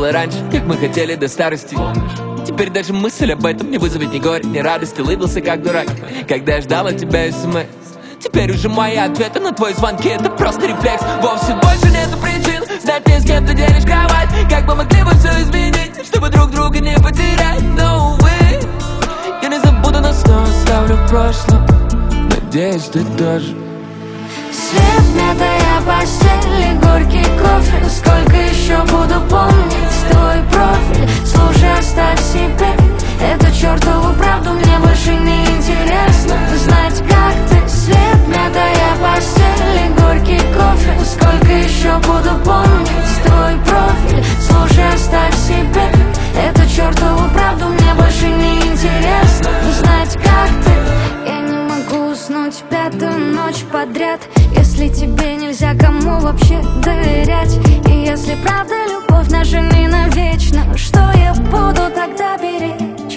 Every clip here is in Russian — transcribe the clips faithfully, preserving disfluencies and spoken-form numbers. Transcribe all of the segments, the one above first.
было раньше, как мы хотели до старости. Теперь даже мысль об этом не вызовет ни горя, ни радости. Лыбился как дурак, когда я ждал от тебя смс. Теперь уже мои ответы на твои звонки — это просто рефлекс. Вовсе больше нету причин знать мне, с кем ты делишь кровать. Как бы могли бы все изменить, чтобы друг друга не потерять. No way. Я не забуду, но снова оставлю в прошлом. Надеюсь, ты тоже. Свет, мятая постель и горький кофе. Сколько еще буду помнить твой профиль? Слушай, оставь себе эту чертову правду, мне больше не интересно знать, как ты. Свет, мятая постель и горький кофе. Сколько еще буду помнить твой профиль? Слушай, оставь себе эту чертову правду, мне больше не интересно знать, как ты. Я не могу уснуть пятую ночь подряд, если тебе нельзя кому вообще доверять. И если правда любовь наша не навечно, что я буду тогда беречь?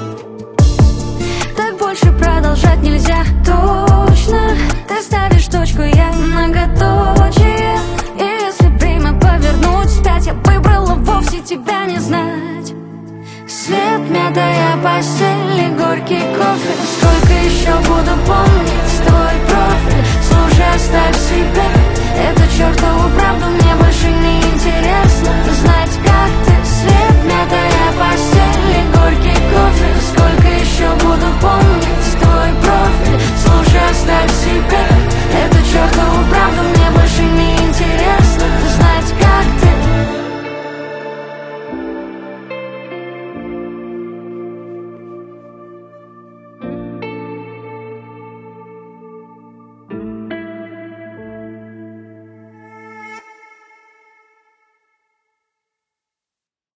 Так больше продолжать нельзя, точно. Ты ставишь точку, я многоточие. И если время повернуть вспять, я выбрала вовсе тебя не знать. Свет, мятая постель и горький кофе. Сколько еще буду помнить твой профиль? Слушай, оставь себе эту чертову правду, мне больше не